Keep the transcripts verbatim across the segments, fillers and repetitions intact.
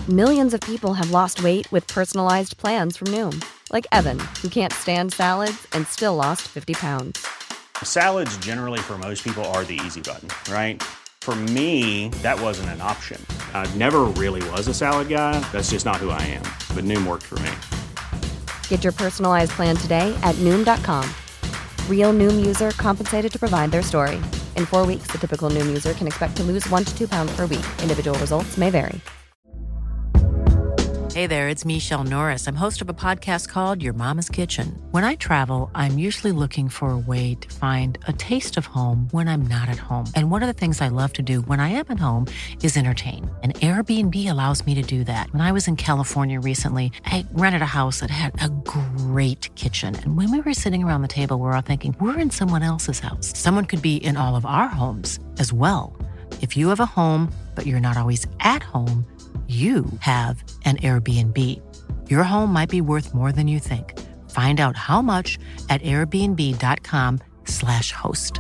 Millions of people have lost weight with personalized plans from Noom. Like Evan, who can't stand salads and still lost fifty pounds. Salads generally for most people are the easy button, right? For me, that wasn't an option. I never really was a salad guy. That's just not who I am. But Noom worked for me. Get your personalized plan today at Noom dot com. Real Noom user compensated to provide their story. In four weeks, the typical Noom user can expect to lose one to two pounds per week. Individual results may vary. Hey there, it's Michelle Norris. I'm host of a podcast called Your Mama's Kitchen. When I travel, I'm usually looking for a way to find a taste of home when I'm not at home. And one of the things I love to do when I am at home is entertain. And Airbnb allows me to do that. When I was in California recently, I rented a house that had a great kitchen. And when we were sitting around the table, we were all thinking, we're in someone else's house. Someone could be in all of our homes as well. If you have a home, but you're not always at home, you have an Airbnb. Your home might be worth more than you think. Find out how much at airbnb.com slash host.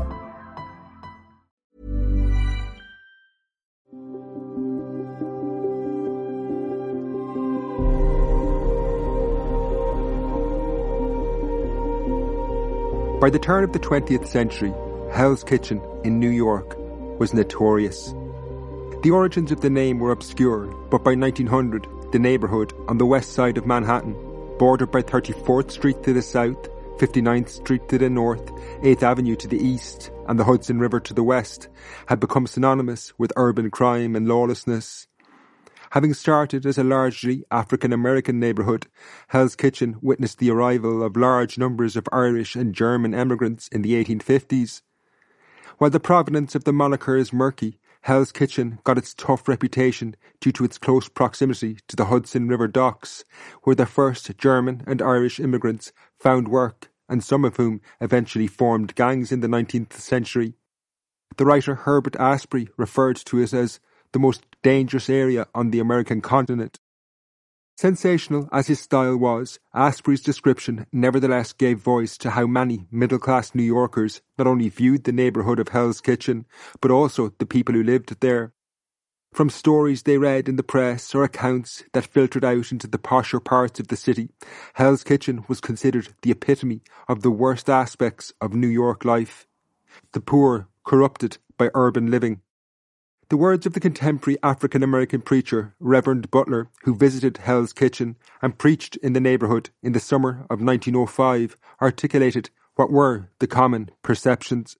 By the turn of the twentieth century, Hell's Kitchen in New York was notorious. The origins of the name were obscure, but by nineteen hundred, the neighbourhood on the west side of Manhattan, bordered by thirty-fourth Street to the south, fifty-ninth Street to the north, eighth Avenue to the east, and the Hudson River to the west, had become synonymous with urban crime and lawlessness. Having started as a largely African-American neighbourhood, Hell's Kitchen witnessed the arrival of large numbers of Irish and German emigrants in the eighteen fifties. While the provenance of the moniker is murky, Hell's Kitchen got its tough reputation due to its close proximity to the Hudson River docks, where the first German and Irish immigrants found work, and some of whom eventually formed gangs in the nineteenth century. The writer Herbert Asprey referred to it as the most dangerous area on the American continent. Sensational as his style was, Asprey's description nevertheless gave voice to how many middle-class New Yorkers not only viewed the neighbourhood of Hell's Kitchen, but also the people who lived there. From stories they read in the press or accounts that filtered out into the posher parts of the city, Hell's Kitchen was considered the epitome of the worst aspects of New York life. The poor, corrupted by urban living. The words of the contemporary African-American preacher, Reverend Butler, who visited Hell's Kitchen and preached in the neighbourhood in the summer of nineteen oh five, articulated what were the common perceptions.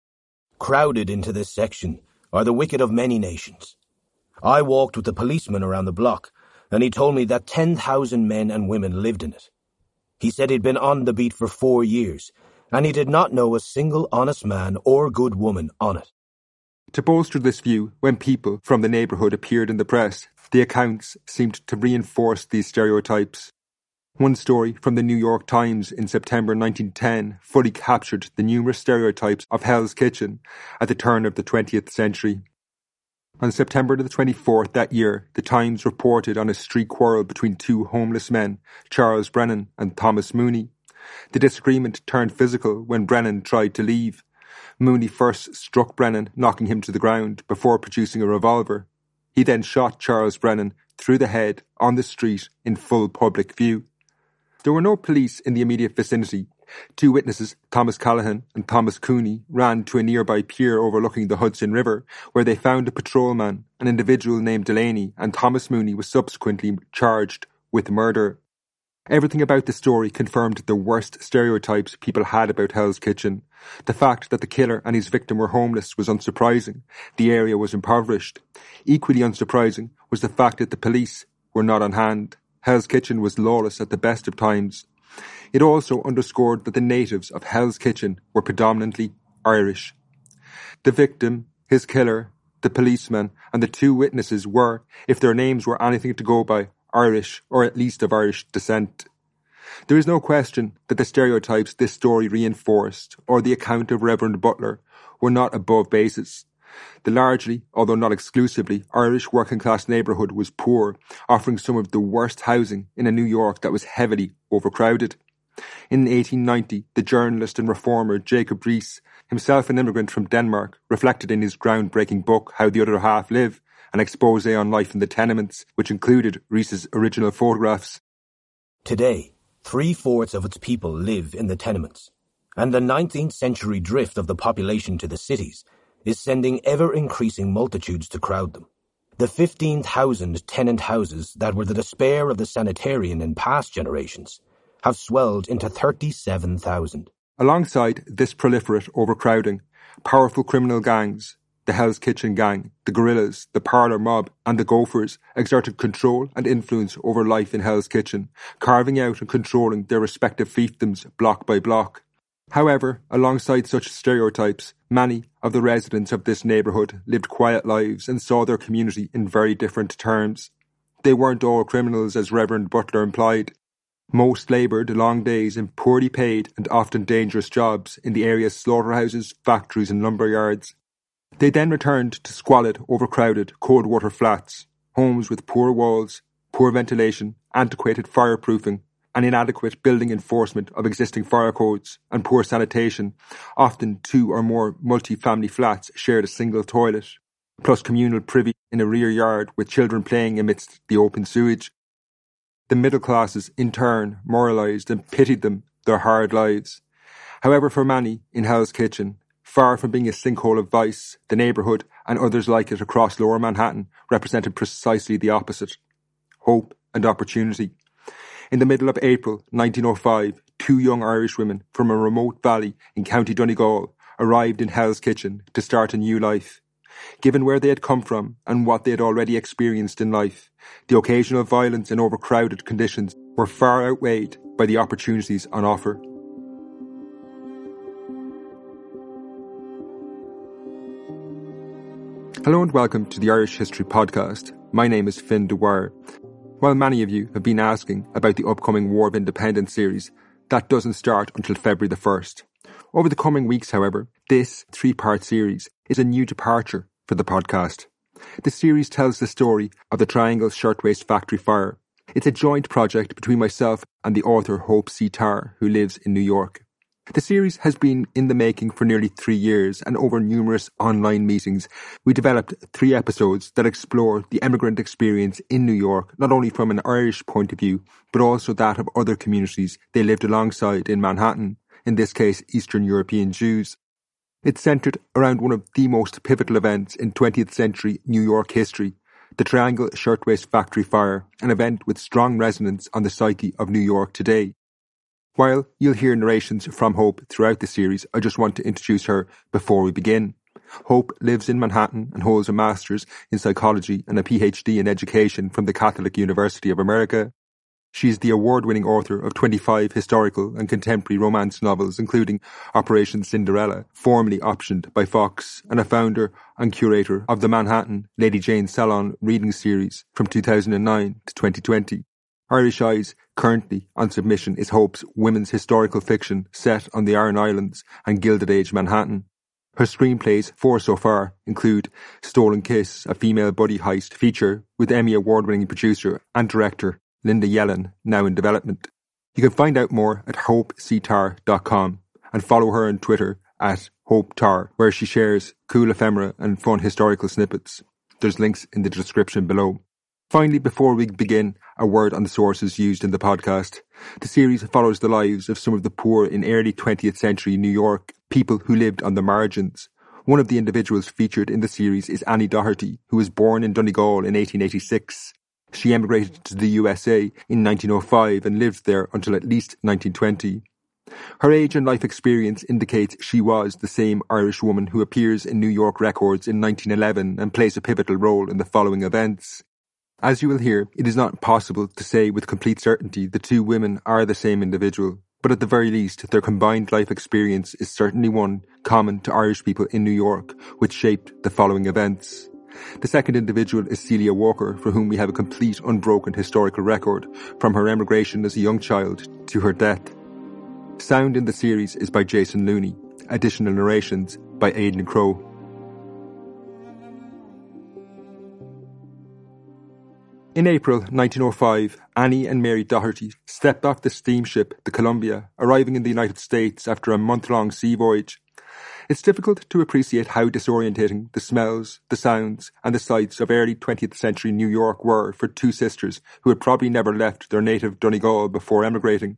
Crowded into this section are the wicked of many nations. I walked with the policeman around the block, and he told me that ten thousand men and women lived in it. He said he'd been on the beat for four years, and he did not know a single honest man or good woman on it. To bolster this view, when people from the neighbourhood appeared in the press, the accounts seemed to reinforce these stereotypes. One story from the New York Times in September nineteen ten fully captured the numerous stereotypes of Hell's Kitchen at the turn of the twentieth century. On September the twenty-fourth that year, the Times reported on a street quarrel between two homeless men, Charles Brennan and Thomas Mooney. The disagreement turned physical when Brennan tried to leave. Mooney first struck Brennan, knocking him to the ground, before producing a revolver. He then shot Charles Brennan through the head on the street in full public view. There were no police in the immediate vicinity. Two witnesses, Thomas Callahan and Thomas Cooney, ran to a nearby pier overlooking the Hudson River, where they found a patrolman, an individual named Delaney, and Thomas Mooney was subsequently charged with murder. Everything about the story confirmed the worst stereotypes people had about Hell's Kitchen. The fact that the killer and his victim were homeless was unsurprising. The area was impoverished. Equally unsurprising was the fact that the police were not on hand. Hell's Kitchen was lawless at the best of times. It also underscored that the natives of Hell's Kitchen were predominantly Irish. The victim, his killer, the policeman, and the two witnesses were, if their names were anything to go by, Irish, or at least of Irish descent. There is no question that the stereotypes this story reinforced, or the account of Reverend Butler, were not above basis. The largely, although not exclusively, Irish working-class neighbourhood was poor, offering some of the worst housing in a New York that was heavily overcrowded. In eighteen ninety, the journalist and reformer Jacob Riis, himself an immigrant from Denmark, reflected in his groundbreaking book How the Other Half Live, an expose on life in the tenements, which included Rees's original photographs. Today, three-fourths of its people live in the tenements, and the nineteenth century drift of the population to the cities is sending ever-increasing multitudes to crowd them. The fifteen thousand tenant houses that were the despair of the sanitarian in past generations have swelled into thirty-seven thousand. Alongside this proliferate overcrowding, powerful criminal gangs, the Hell's Kitchen gang, the Guerrillas, the Parlour Mob and the Gophers exerted control and influence over life in Hell's Kitchen, carving out and controlling their respective fiefdoms block by block. However, alongside such stereotypes, many of the residents of this neighbourhood lived quiet lives and saw their community in very different terms. They weren't all criminals, as Reverend Butler implied. Most laboured long days in poorly paid and often dangerous jobs in the area's slaughterhouses, factories and lumber yards. They then returned to squalid, overcrowded, cold-water flats, homes with poor walls, poor ventilation, antiquated fireproofing, and inadequate building enforcement of existing fire codes, and poor sanitation. Often two or more multi-family flats shared a single toilet, plus communal privy in a rear yard with children playing amidst the open sewage. The middle classes, in turn, moralised and pitied them, their hard lives. However, for many in Hell's Kitchen, far from being a sinkhole of vice, the neighbourhood and others like it across Lower Manhattan represented precisely the opposite: hope and opportunity. In the middle of April nineteen oh five, two young Irish women from a remote valley in County Donegal arrived in Hell's Kitchen to start a new life. Given where they had come from and what they had already experienced in life, the occasional violence and overcrowded conditions were far outweighed by the opportunities on offer. Hello and welcome to the Irish History Podcast. My name is Finn Dwyer. While many of you have been asking about the upcoming War of Independence series, that doesn't start until February the first. Over the coming weeks, however, this three-part series is a new departure for the podcast. The series tells the story of the Triangle Shirtwaist Factory fire. It's a joint project between myself and the author Hope C. Tarr, who lives in New York. The series has been in the making for nearly three years, and over numerous online meetings, we developed three episodes that explore the emigrant experience in New York, not only from an Irish point of view, but also that of other communities they lived alongside in Manhattan, in this case Eastern European Jews. It's centred around one of the most pivotal events in twentieth century New York history, the Triangle Shirtwaist Factory fire, an event with strong resonance on the psyche of New York today. While you'll hear narrations from Hope throughout the series, I just want to introduce her before we begin. Hope lives in Manhattan and holds a Master's in Psychology and a P H D in Education from the Catholic University of America. She is the award-winning author of twenty-five historical and contemporary romance novels, including Operation Cinderella, formerly optioned by Fox, and a founder and curator of the Manhattan Lady Jane Salon reading series from two thousand nine to twenty twenty. Irish Eyes, currently on submission, is Hope's women's historical fiction set on the Iron Islands and Gilded Age Manhattan. Her screenplays, four so far, include Stolen Kiss, a female buddy heist feature with Emmy Award-winning producer and director Linda Yellen, now in development. You can find out more at hope c tar dot com and follow her on Twitter at HopeTar, where she shares cool ephemera and fun historical snippets. There's links in the description below. Finally, before we begin, a word on the sources used in the podcast. The series follows the lives of some of the poor in early twentieth century New York, people who lived on the margins. One of the individuals featured in the series is Annie Doherty, who was born in Donegal in eighteen eighty-six. She emigrated to the U S A in nineteen oh five and lived there until at least nineteen twenty. Her age and life experience indicates she was the same Irish woman who appears in New York records in nineteen eleven and plays a pivotal role in the following events. As you will hear, it is not possible to say with complete certainty the two women are the same individual, but at the very least their combined life experience is certainly one common to Irish people in New York, which shaped the following events. The second individual is Celia Walker, for whom we have a complete unbroken historical record, from her emigration as a young child to her death. Sound in the series is by Jason Looney, additional narrations by Aidan Crowe. In April nineteen oh five, Annie and Mary Doherty stepped off the steamship the Columbia, arriving in the United States after a month-long sea voyage. It's difficult to appreciate how disorientating the smells, the sounds, and the sights of early twentieth century New York were for two sisters who had probably never left their native Donegal before emigrating.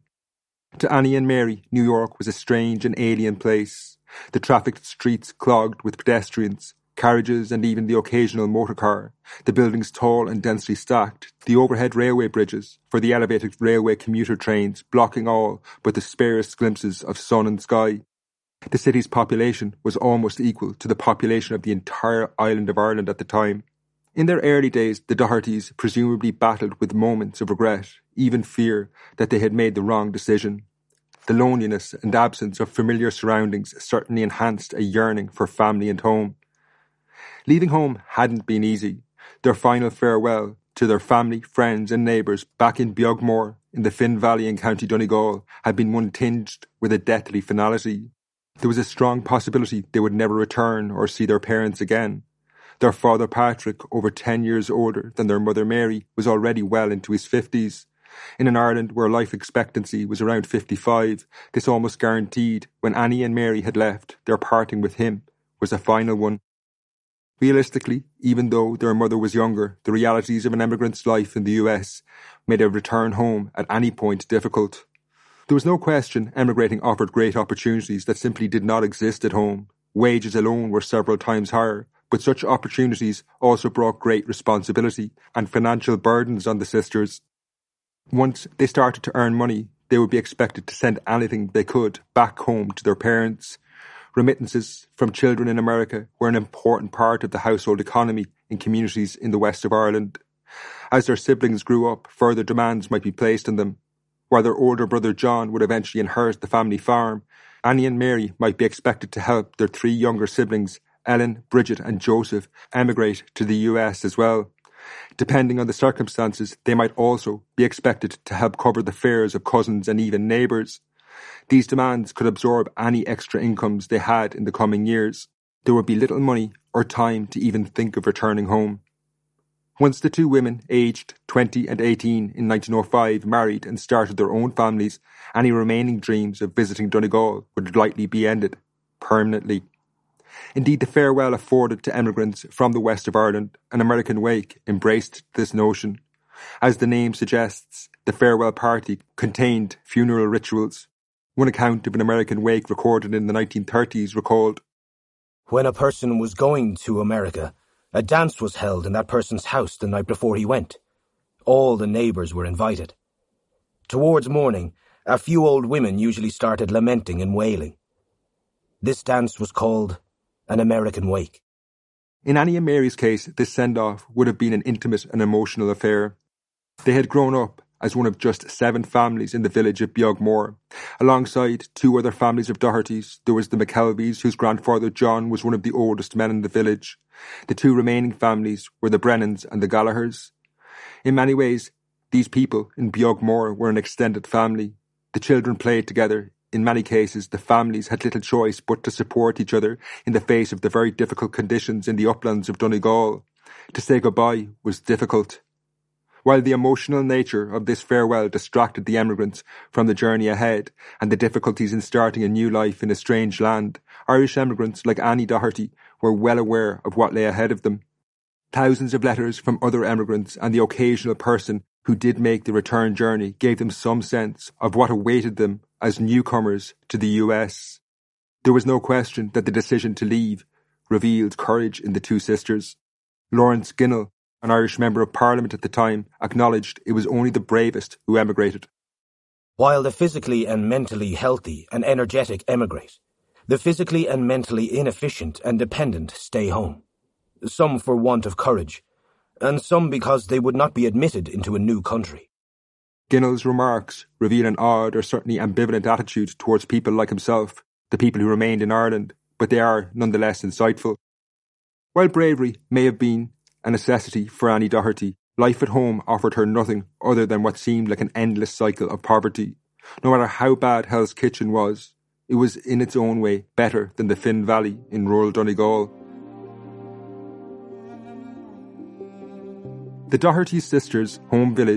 To Annie and Mary, New York was a strange and alien place. The trafficked streets clogged with pedestrians, carriages and even the occasional motor car, the buildings tall and densely stacked, the overhead railway bridges for the elevated railway commuter trains blocking all but the sparest glimpses of sun and sky. The city's population was almost equal to the population of the entire island of Ireland at the time. In their early days, the Dohertys presumably battled with moments of regret, even fear, that they had made the wrong decision. The loneliness and absence of familiar surroundings certainly enhanced a yearning for family and home. Leaving home hadn't been easy. Their final farewell to their family, friends and neighbours back in Beagmore in the Finn Valley in County Donegal had been one tinged with a deathly finality. There was a strong possibility they would never return or see their parents again. Their father Patrick, over ten years older than their mother Mary, was already well into his fifties. In an Ireland where life expectancy was around fifty-five, this almost guaranteed when Annie and Mary had left, their parting with him was a final one. Realistically, even though their mother was younger, the realities of an emigrant's life in the U S made a return home at any point difficult. There was no question emigrating offered great opportunities that simply did not exist at home. Wages alone were several times higher, but such opportunities also brought great responsibility and financial burdens on the sisters. Once they started to earn money, they would be expected to send anything they could back home to their parents. Remittances from children in America were an important part of the household economy in communities in the west of Ireland. As their siblings grew up, further demands might be placed on them. While their older brother John would eventually inherit the family farm, Annie and Mary might be expected to help their three younger siblings, Ellen, Bridget and Joseph, emigrate to the U S as well. Depending on the circumstances, they might also be expected to help cover the fares of cousins and even neighbours. These demands could absorb any extra incomes they had in the coming years. There would be little money or time to even think of returning home. Once the two women, aged twenty and eighteen in nineteen oh five, married and started their own families, any remaining dreams of visiting Donegal would likely be ended, permanently. Indeed, the farewell afforded to emigrants from the west of Ireland, an American Wake, embraced this notion. As the name suggests, the farewell party contained funeral rituals. One account of an American Wake recorded in the nineteen thirties recalled, "When a person was going to America, a dance was held in that person's house the night before he went. All the neighbours were invited. Towards morning, a few old women usually started lamenting and wailing. This dance was called an American Wake." In Annie and Mary's case, this send-off would have been an intimate and emotional affair. They had grown up as one of just seven families in the village of Beagmore. Alongside two other families of Dohertys, there was the McKelveys, whose grandfather John was one of the oldest men in the village. The two remaining families were the Brennans and the Gallaghers. In many ways, these people in Beagmore were an extended family. The children played together. In many cases, the families had little choice but to support each other in the face of the very difficult conditions in the uplands of Donegal. To say goodbye was difficult. While the emotional nature of this farewell distracted the emigrants from the journey ahead and the difficulties in starting a new life in a strange land, Irish emigrants like Annie Doherty were well aware of what lay ahead of them. Thousands of letters from other emigrants and the occasional person who did make the return journey gave them some sense of what awaited them as newcomers to the U S. There was no question that the decision to leave revealed courage in the two sisters. Lawrence Ginnell, an Irish Member of Parliament at the time, acknowledged it was only the bravest who emigrated. "While the physically and mentally healthy and energetic emigrate, the physically and mentally inefficient and dependent stay home, some for want of courage, and some because they would not be admitted into a new country." Ginnell's remarks reveal an odd or certainly ambivalent attitude towards people like himself, the people who remained in Ireland, but they are nonetheless insightful. While bravery may have been a necessity for Annie Doherty, life at home offered her nothing other than what seemed like an endless cycle of poverty. No matter how bad Hell's Kitchen was, it was in its own way better than the Finn Valley in rural Donegal. The Doherty sisters' home village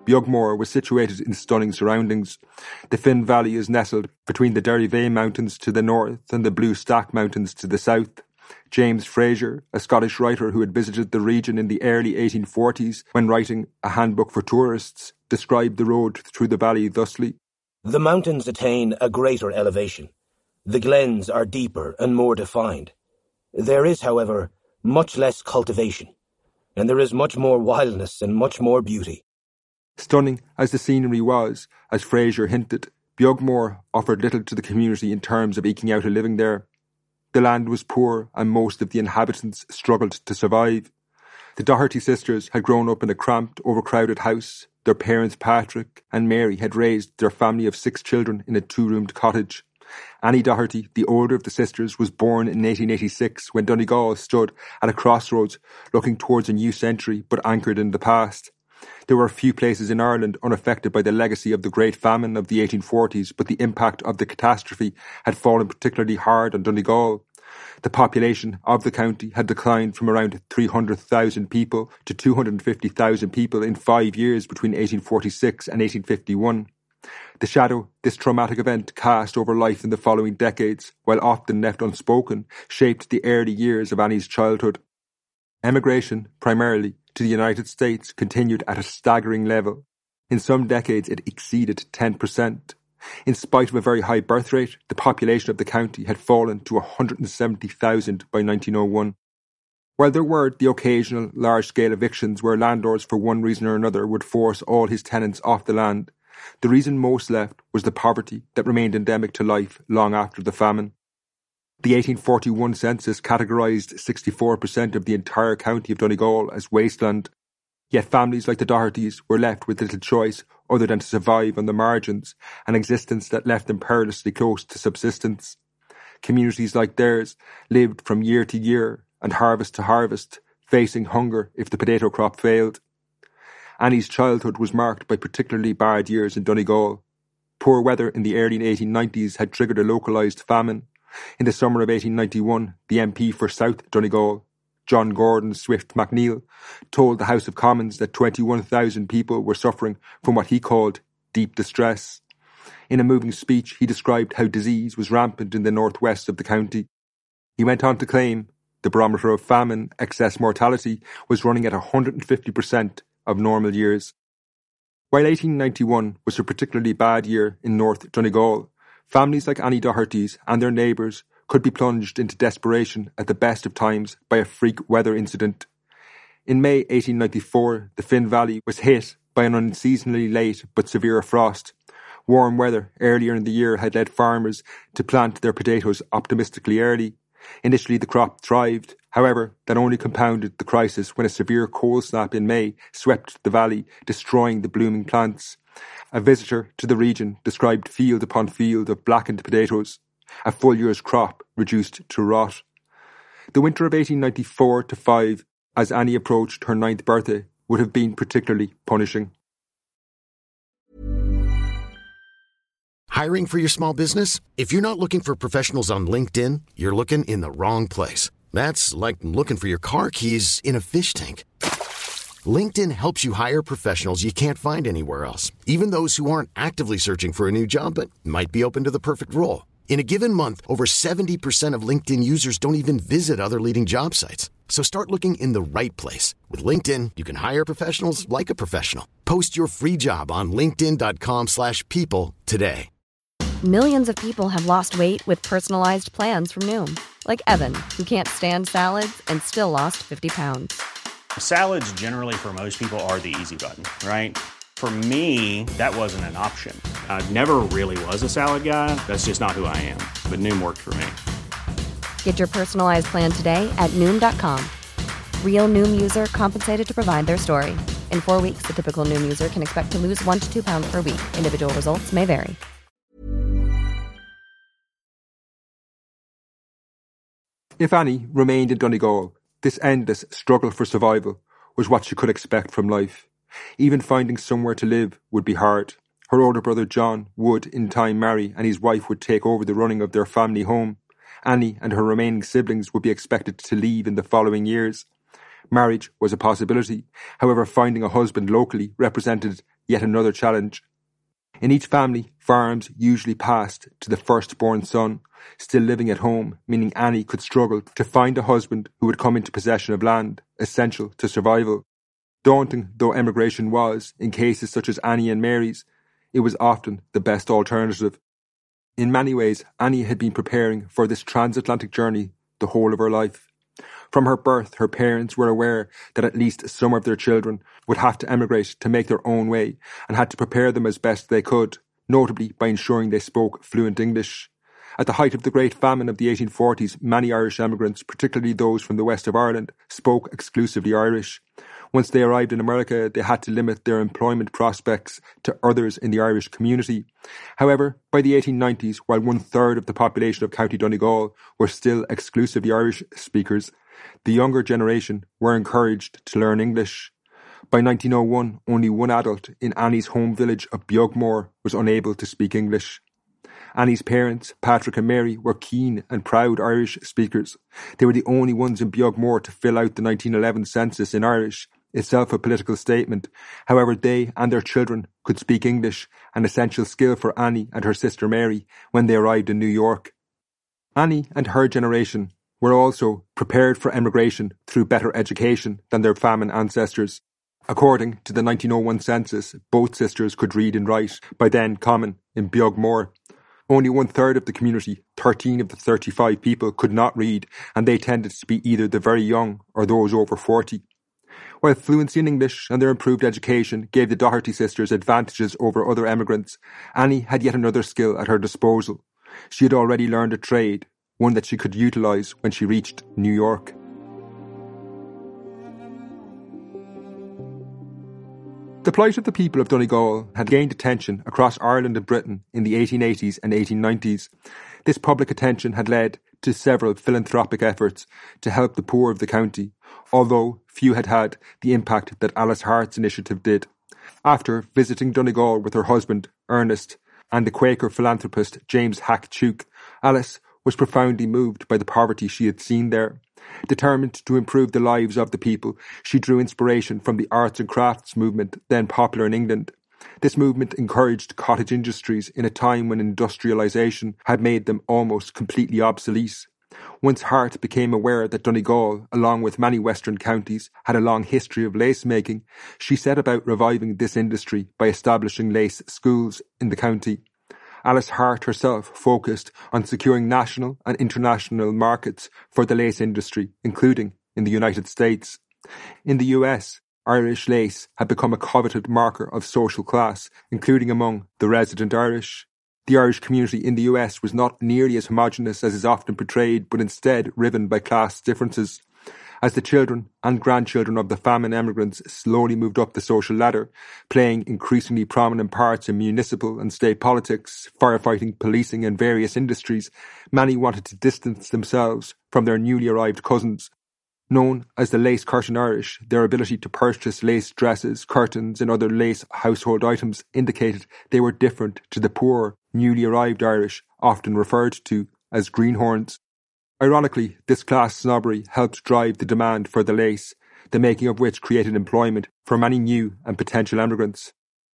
Beagmore was situated in stunning surroundings. The Finn Valley is nestled between the Derryveigh Mountains to the north and the Blue Stack Mountains to the south. James Fraser, a Scottish writer who had visited the region in the early eighteen forties when writing A Handbook for Tourists, described the road through the valley thusly. The mountains attain a greater elevation. The glens are deeper and more defined. There is, however, much less cultivation, and there is much more wildness and much more beauty. Stunning as the scenery was, as Fraser hinted, Beagmore offered little to the community in terms of eking out a living there. The land was poor and most of the inhabitants struggled to survive. The Doherty sisters had grown up in a cramped, overcrowded house. Their parents, Patrick and Mary, had raised their family of six children in a two-roomed cottage. Annie Doherty, the older of the sisters, was born in eighteen eighty-six when Donegal stood at a crossroads looking towards a new century but anchored in the past. There were few places in Ireland unaffected by the legacy of the Great Famine of the eighteen forties, but the impact of the catastrophe had fallen particularly hard on Donegal. The population of the county had declined from around three hundred thousand people to two hundred fifty thousand people in five years between eighteen forty-six and eighteen fifty-one. The shadow this traumatic event cast over life in the following decades, while often left unspoken, shaped the early years of Annie's childhood. Emigration, primarily to the United States, continued at a staggering level. In some decades it exceeded ten percent. In spite of a very high birth rate, the population of the county had fallen to one hundred seventy thousand by nineteen oh one. While there were the occasional large-scale evictions where landlords for one reason or another would force all his tenants off the land, the reason most left was the poverty that remained endemic to life long after the famine. The eighteen forty-one census categorised sixty-four percent of the entire county of Donegal as wasteland, yet families like the Dohertys were left with little choice other than to survive on the margins, an existence that left them perilously close to subsistence. Communities like theirs lived from year to year and harvest to harvest, facing hunger if the potato crop failed. Annie's childhood was marked by particularly bad years in Donegal. Poor weather in the early eighteen nineties had triggered a localised famine. In the summer of eighteen ninety-one, the M P for South Donegal, John Gordon Swift MacNeill, told the House of Commons that twenty-one thousand people were suffering from what he called deep distress. In a moving speech, he described how disease was rampant in the northwest of the county. He went on to claim the barometer of famine excess mortality was running at one hundred fifty percent of normal years. While eighteen ninety-one was a particularly bad year in North Donegal, families like Annie Doherty's and their neighbours could be plunged into desperation at the best of times by a freak weather incident. In May eighteen ninety-four, the Finn Valley was hit by an unseasonably late but severe frost. Warm weather earlier in the year had led farmers to plant their potatoes optimistically early. Initially the crop thrived, however, that only compounded the crisis when a severe cold snap in May swept the valley, destroying the blooming plants. A visitor to the region described field upon field of blackened potatoes, a full year's crop reduced to rot. The winter of eighteen ninety-four to five, as Annie approached her ninth birthday, would have been particularly punishing. Hiring for your small business? If you're not looking for professionals on LinkedIn, you're looking in the wrong place. That's like looking for your car keys in a fish tank. LinkedIn helps you hire professionals you can't find anywhere else, even those who aren't actively searching for a new job but might be open to the perfect role. In a given month, over seventy percent of LinkedIn users don't even visit other leading job sites. So start looking in the right place. With LinkedIn, you can hire professionals like a professional. Post your free job on linkedin.com slash people today. Millions of people have lost weight with personalized plans from Noom. Like Evan, who can't stand salads and still lost fifty pounds. Salads generally for most people are the easy button, right? For me, that wasn't an option. I never really was a salad guy. That's just not who I am. But Noom worked for me. Get your personalized plan today at Noom dot com. Real Noom user compensated to provide their story. In four weeks, the typical Noom user can expect to lose one to two pounds per week. Individual results may vary. If Annie remained in Donegal, this endless struggle for survival was what she could expect from life. Even finding somewhere to live would be hard. Her older brother John would, in time, marry, and his wife would take over the running of their family home. Annie and her remaining siblings would be expected to leave in the following years. Marriage was a possibility. However, finding a husband locally represented yet another challenge. In each family, farms usually passed to the firstborn son, still living at home, meaning Annie could struggle to find a husband who would come into possession of land, essential to survival. Daunting though emigration was, in cases such as Annie and Mary's, it was often the best alternative. In many ways, Annie had been preparing for this transatlantic journey the whole of her life. From her birth, her parents were aware that at least some of their children would have to emigrate to make their own way and had to prepare them as best they could, notably by ensuring they spoke fluent English. At the height of the Great Famine of the eighteen forties, many Irish emigrants, particularly those from the west of Ireland, spoke exclusively Irish. Once they arrived in America, they had to limit their employment prospects to others in the Irish community. However, by the eighteen nineties, while one-third of the population of County Donegal were still exclusively Irish speakers, the younger generation were encouraged to learn English. By nineteen oh one, only one adult in Annie's home village of Beagmore was unable to speak English. Annie's parents, Patrick and Mary, were keen and proud Irish speakers. They were the only ones in Beagmore to fill out the nineteen eleven census in Irish, itself a political statement. However, they and their children could speak English, an essential skill for Annie and her sister Mary when they arrived in New York. Annie and her generation were also prepared for emigration through better education than their famine ancestors. According to the nineteen oh one census, both sisters could read and write, by then common, in Beagmore. Only one-third of the community, thirteen of the thirty-five people, could not read, and they tended to be either the very young or those over forty. While fluency in English and their improved education gave the Doherty sisters advantages over other emigrants, Annie had yet another skill at her disposal. She had already learned a trade, one that she could utilise when she reached New York. The plight of the people of Donegal had gained attention across Ireland and Britain in the eighteen eighties and eighteen nineties. This public attention had led to several philanthropic efforts to help the poor of the county, although few had had the impact that Alice Hart's initiative did. After visiting Donegal with her husband, Ernest, and the Quaker philanthropist James Hack Tuke, Alice was profoundly moved by the poverty she had seen there. Determined to improve the lives of the people, she drew inspiration from the arts and crafts movement then popular in England. This movement encouraged cottage industries in a time when industrialisation had made them almost completely obsolete. Once Hart became aware that Donegal, along with many western counties, had a long history of lace-making, she set about reviving this industry by establishing lace schools in the county. Alice Hart herself focused on securing national and international markets for the lace industry, including in the United States. In the U S, Irish lace had become a coveted marker of social class, including among the resident Irish. The Irish community in the U S was not nearly as homogeneous as is often portrayed, but instead riven by class differences. As the children and grandchildren of the famine emigrants slowly moved up the social ladder, playing increasingly prominent parts in municipal and state politics, firefighting, policing and various industries, many wanted to distance themselves from their newly arrived cousins. Known as the Lace Curtain Irish, their ability to purchase lace dresses, curtains and other lace household items indicated they were different to the poor, newly arrived Irish, often referred to as greenhorns. Ironically, this class snobbery helped drive the demand for the lace, the making of which created employment for many new and potential emigrants.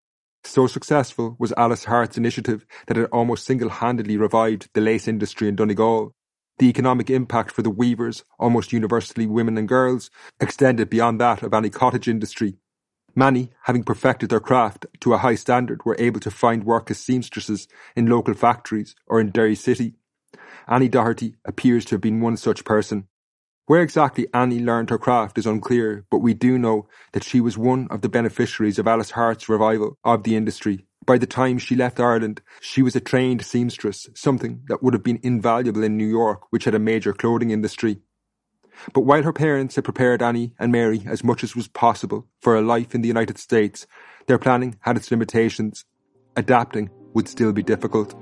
So successful was Alice Hart's initiative that it almost single-handedly revived the lace industry in Donegal. The economic impact for the weavers, almost universally women and girls, extended beyond that of any cottage industry. Many, having perfected their craft to a high standard, were able to find work as seamstresses in local factories or in Derry City. Annie Doherty appears to have been one such person. Where exactly Annie learned her craft is unclear, but we do know that she was one of the beneficiaries of Alice Hart's revival of the industry. By the time she left Ireland, she was a trained seamstress, something that would have been invaluable in New York, which had a major clothing industry. But while her parents had prepared Annie and Mary as much as was possible for a life in the United States, their planning had its limitations. Adapting would still be difficult.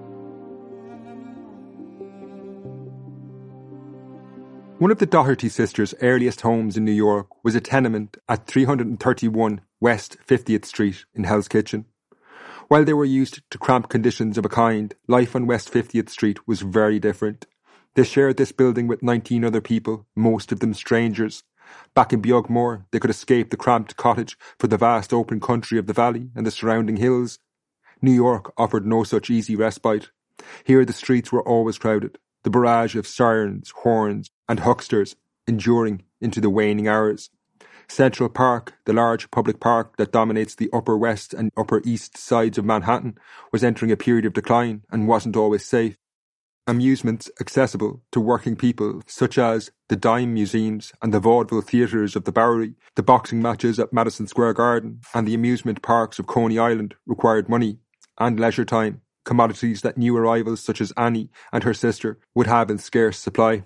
One of the Doherty sisters' earliest homes in New York was a tenement at three thirty-one West fiftieth Street in Hell's Kitchen. While they were used to cramped conditions of a kind, life on West fiftieth Street was very different. They shared this building with nineteen other people, most of them strangers. Back in Beagmore, they could escape the cramped cottage for the vast open country of the valley and the surrounding hills. New York offered no such easy respite. Here the streets were always crowded, the barrage of sirens, horns, and hucksters enduring into the waning hours. Central Park, the large public park that dominates the Upper West and Upper East sides of Manhattan, was entering a period of decline and wasn't always safe. Amusements accessible to working people, such as the dime museums and the vaudeville theatres of the Bowery, the boxing matches at Madison Square Garden, and the amusement parks of Coney Island, required money and leisure time, commodities that new arrivals such as Annie and her sister would have in scarce supply.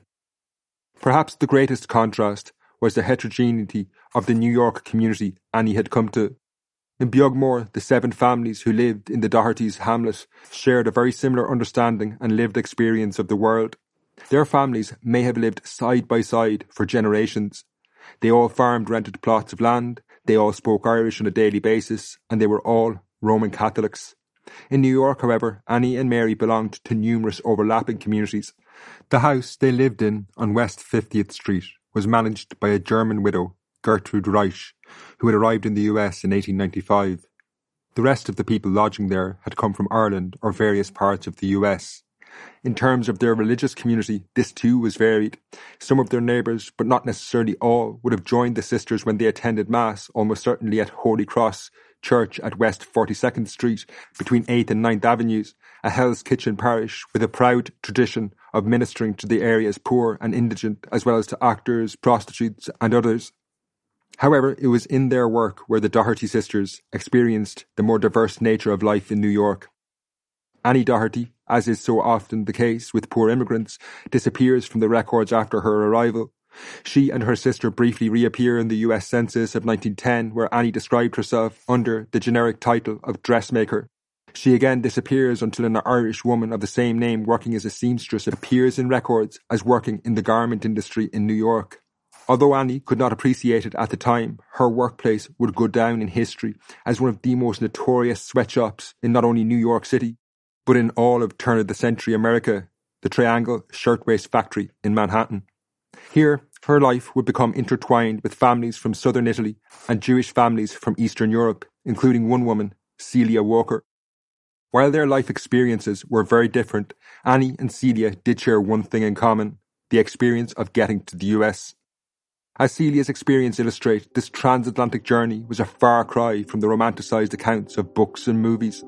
Perhaps the greatest contrast was the heterogeneity of the New York community Annie had come to. In Beagmore, the seven families who lived in the Doherty's hamlet shared a very similar understanding and lived experience of the world. Their families may have lived side by side for generations. They all farmed rented plots of land, they all spoke Irish on a daily basis, and they were all Roman Catholics. In New York, however, Annie and Mary belonged to numerous overlapping communities. The house they lived in on West fiftieth Street was managed by a German widow, Gertrude Reich, who had arrived in the U S in eighteen ninety-five. The rest of the people lodging there had come from Ireland or various parts of the U S. In terms of their religious community, this too was varied. Some of their neighbours, but not necessarily all, would have joined the sisters when they attended Mass, almost certainly at Holy Cross Church at West forty-second Street, between eighth and ninth Avenues, a Hell's Kitchen parish with a proud tradition of ministering to the area's poor and indigent, as well as to actors, prostitutes and others. However, it was in their work where the Doherty sisters experienced the more diverse nature of life in New York. Annie Doherty, as is so often the case with poor immigrants, disappears from the records after her arrival. She and her sister briefly reappear in the U S Census of nineteen ten, where Annie described herself under the generic title of dressmaker. She again disappears until an Irish woman of the same name working as a seamstress appears in records as working in the garment industry in New York. Although Annie could not appreciate it at the time, her workplace would go down in history as one of the most notorious sweatshops in not only New York City, but in all of turn-of-the-century America, the Triangle Shirtwaist Factory in Manhattan. Here, her life would become intertwined with families from southern Italy and Jewish families from Eastern Europe, including one woman, Celia Walker. While their life experiences were very different, Annie and Celia did share one thing in common, the experience of getting to the U S. As Celia's experience illustrates, this transatlantic journey was a far cry from the romanticised accounts of books and movies.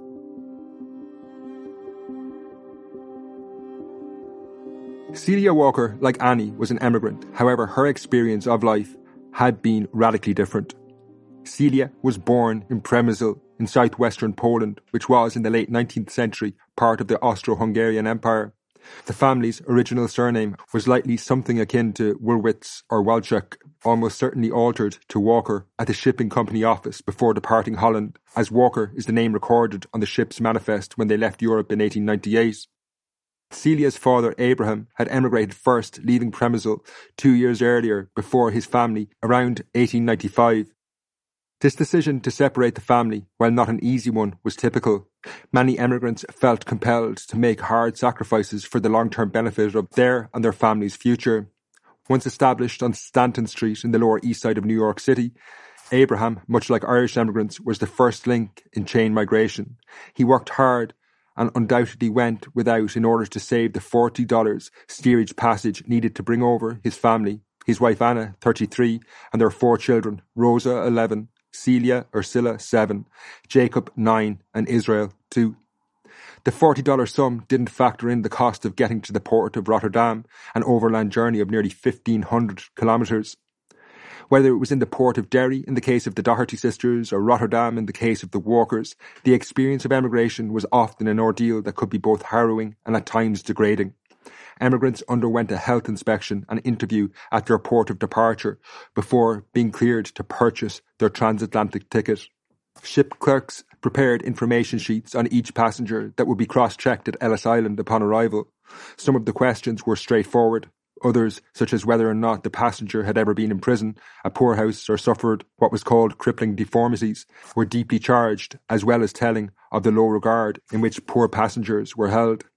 Celia Walker, like Annie, was an emigrant. However, her experience of life had been radically different. Celia was born in Przemysl in southwestern Poland, which was, in the late nineteenth century, part of the Austro-Hungarian Empire. The family's original surname was likely something akin to Woolwitz or Walczak, almost certainly altered to Walker at the shipping company office before departing Holland, as Walker is the name recorded on the ship's manifest when they left Europe in eighteen ninety-eight. Celia's father, Abraham, had emigrated first, leaving Przemysl two years earlier before his family, around eighteen ninety-five. This decision to separate the family, while not an easy one, was typical. Many emigrants felt compelled to make hard sacrifices for the long-term benefit of their and their family's future. Once established on Stanton Street in the Lower East Side of New York City, Abraham, much like Irish emigrants, was the first link in chain migration. He worked hard and undoubtedly went without in order to save the forty dollars steerage passage needed to bring over his family, his wife Anna, thirty-three, and their four children, Rosa, eleven, Celia, Ursula, seven, Jacob, nine, and Israel, two. The forty dollars sum didn't factor in the cost of getting to the port of Rotterdam, an overland journey of nearly fifteen hundred kilometres. Whether it was in the port of Derry in the case of the Doherty sisters or Rotterdam in the case of the Walkers, the experience of emigration was often an ordeal that could be both harrowing and at times degrading. Emigrants underwent a health inspection and interview at their port of departure before being cleared to purchase their transatlantic ticket. Ship clerks prepared information sheets on each passenger that would be cross-checked at Ellis Island upon arrival. Some of the questions were straightforward. Others, such as whether or not the passenger had ever been in prison, a poorhouse, or suffered what was called crippling deformities, were deeply charged, as well as telling of the low regard in which poor passengers were held.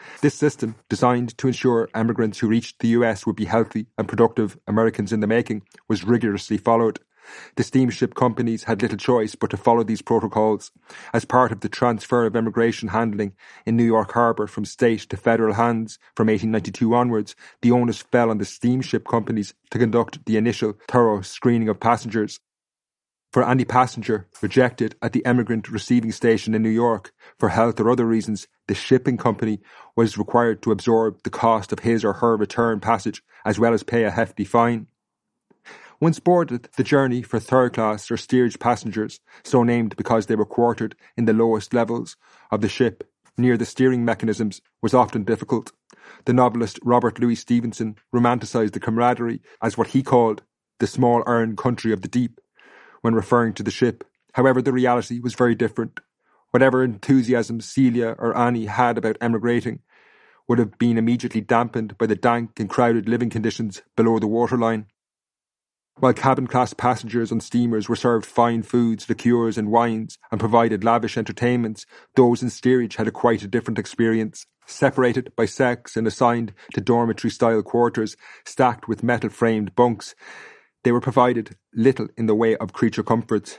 This system, designed to ensure emigrants who reached the U S would be healthy and productive Americans in the making, was rigorously followed. The steamship companies had little choice but to follow these protocols. As part of the transfer of immigration handling in New York Harbour from state to federal hands from eighteen ninety-two onwards, the onus fell on the steamship companies to conduct the initial thorough screening of passengers. For any passenger rejected at the emigrant receiving station in New York for health or other reasons, the shipping company was required to absorb the cost of his or her return passage as well as pay a hefty fine. Once boarded, the journey for third-class or steerage passengers, so named because they were quartered in the lowest levels of the ship near the steering mechanisms, was often difficult. The novelist Robert Louis Stevenson romanticised the camaraderie as what he called the small iron country of the deep when referring to the ship. However, the reality was very different. Whatever enthusiasm Celia or Annie had about emigrating would have been immediately dampened by the dank and crowded living conditions below the waterline. While cabin-class passengers on steamers were served fine foods, liqueurs and wines and provided lavish entertainments, those in steerage had a quite a different experience. Separated by sex and assigned to dormitory-style quarters stacked with metal-framed bunks, they were provided little in the way of creature comforts.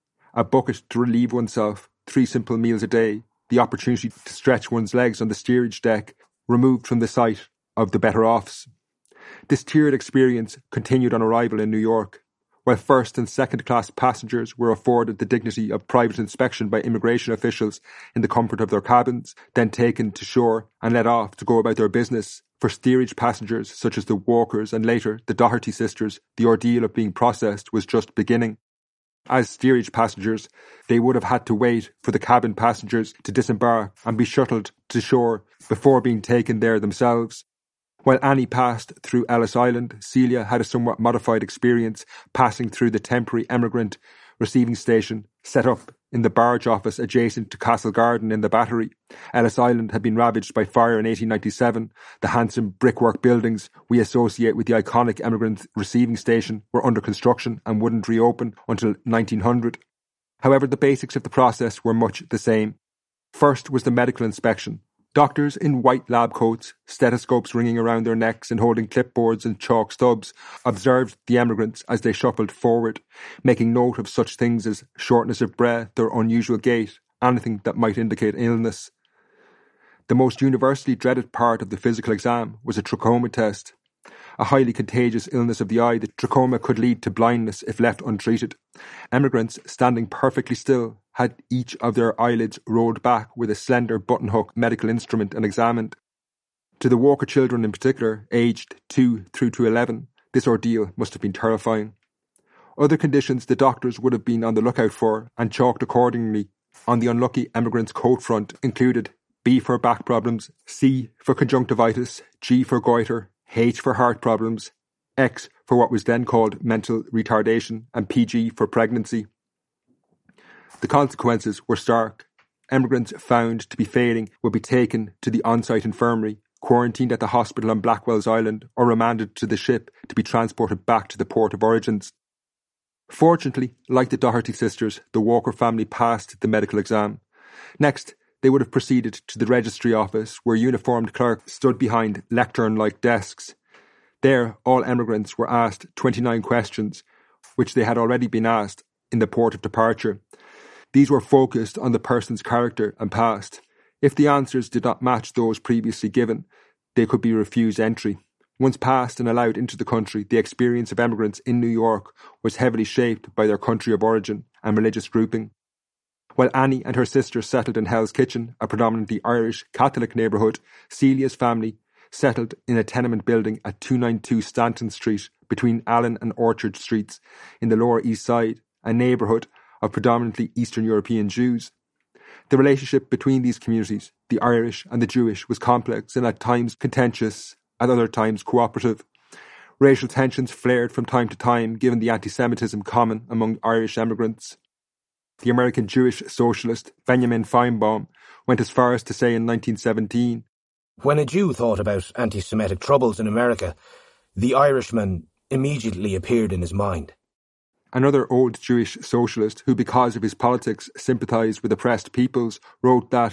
A bucket to relieve oneself, three simple meals a day, the opportunity to stretch one's legs on the steerage deck, removed from the sight of the better-offs. This tiered experience continued on arrival in New York. While first and second class passengers were afforded the dignity of private inspection by immigration officials in the comfort of their cabins, then taken to shore and let off to go about their business, for steerage passengers such as the Walkers and later the Doherty sisters, the ordeal of being processed was just beginning. As steerage passengers, they would have had to wait for the cabin passengers to disembark and be shuttled to shore before being taken there themselves. While Annie passed through Ellis Island, Celia had a somewhat modified experience passing through the temporary emigrant receiving station set up in the barge office adjacent to Castle Garden in the Battery. Ellis Island had been ravaged by fire in eighteen ninety-seven. The handsome brickwork buildings we associate with the iconic emigrant receiving station were under construction and wouldn't reopen until nineteen hundred. However, the basics of the process were much the same. First was the medical inspection. Doctors in white lab coats, stethoscopes ringing around their necks and holding clipboards and chalk stubs, observed the emigrants as they shuffled forward, making note of such things as shortness of breath or unusual gait, anything that might indicate illness. The most universally dreaded part of the physical exam was a trachoma test. A highly contagious illness of the eye, the trachoma could lead to blindness if left untreated. Emigrants, standing perfectly still, had each of their eyelids rolled back with a slender button-hook medical instrument and examined. To the Walker children in particular, aged two through to eleven, this ordeal must have been terrifying. Other conditions the doctors would have been on the lookout for and chalked accordingly on the unlucky emigrant's coat front included B for back problems, C for conjunctivitis, G for goiter, H for heart problems, X for what was then called mental retardation, and P G for pregnancy. The consequences were stark. Emigrants found to be failing would be taken to the on-site infirmary, quarantined at the hospital on Blackwell's Island, or remanded to the ship to be transported back to the port of origins. Fortunately, like the Doherty sisters, the Walker family passed the medical exam. Next, they would have proceeded to the registry office, where uniformed clerks stood behind lectern-like desks. There, all emigrants were asked twenty-nine questions, which they had already been asked in the port of departure. These were focused on the person's character and past. If the answers did not match those previously given, they could be refused entry. Once passed and allowed into the country, the experience of emigrants in New York was heavily shaped by their country of origin and religious grouping. While Annie and her sister settled in Hell's Kitchen, a predominantly Irish Catholic neighbourhood, Celia's family settled in a tenement building at two ninety-two Stanton Street between Allen and Orchard Streets in the Lower East Side, a neighbourhood of predominantly Eastern European Jews. The relationship between these communities, the Irish and the Jewish, was complex and at times contentious, at other times cooperative. Racial tensions flared from time to time given the anti-Semitism common among Irish emigrants. The American Jewish socialist Benjamin Feinbaum went as far as to say in nineteen seventeen, "When a Jew thought about anti-Semitic troubles in America, the Irishman immediately appeared in his mind." Another old Jewish socialist who, because of his politics, sympathised with oppressed peoples, wrote that,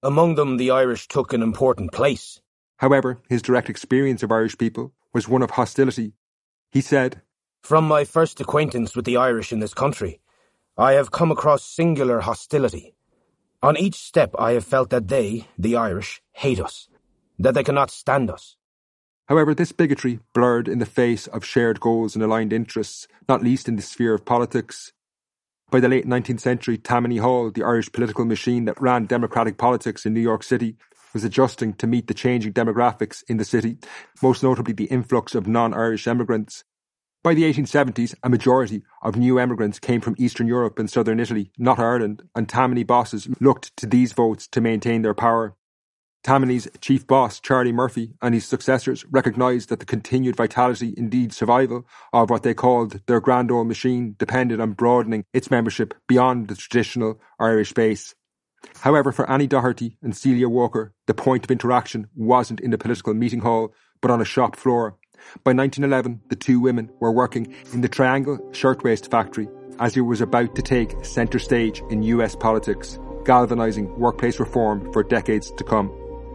Among them, the Irish took an important place. However, his direct experience of Irish people was one of hostility. He said, "From my first acquaintance with the Irish in this country, I have come across singular hostility. On each step I have felt that they, the Irish, hate us, that they cannot stand us." However, this bigotry blurred in the face of shared goals and aligned interests, not least in the sphere of politics. By the late nineteenth century, Tammany Hall, the Irish political machine that ran democratic politics in New York City, was adjusting to meet the changing demographics in the city, most notably the influx of non-Irish emigrants. By the eighteen seventies, a majority of new emigrants came from Eastern Europe and Southern Italy, not Ireland, and Tammany bosses looked to these votes to maintain their power. Tammany's chief boss, Charlie Murphy, and his successors recognised that the continued vitality, indeed survival, of what they called their grand old machine depended on broadening its membership beyond the traditional Irish base. However, for Annie Doherty and Celia Walker, the point of interaction wasn't in the political meeting hall, but on a shop floor. By nineteen eleven, the two women were working in the Triangle Shirtwaist Factory as it was about to take centre stage in U S politics, galvanising workplace reform for decades to come.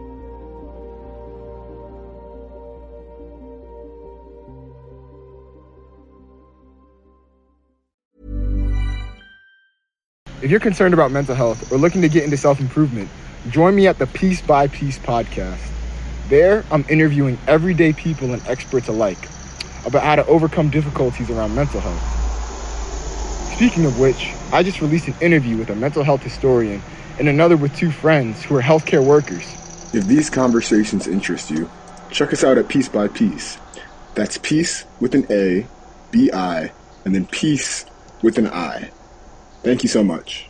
If you're concerned about mental health or looking to get into self-improvement, join me at the Piece by Piece podcast. There, I'm interviewing everyday people and experts alike about how to overcome difficulties around mental health. Speaking of which, I just released an interview with a mental health historian and another with two friends who are healthcare workers. If these conversations interest you, check us out at Piece by Piece. That's Piece with an A, B I, and then Peace with an I. Thank you so much.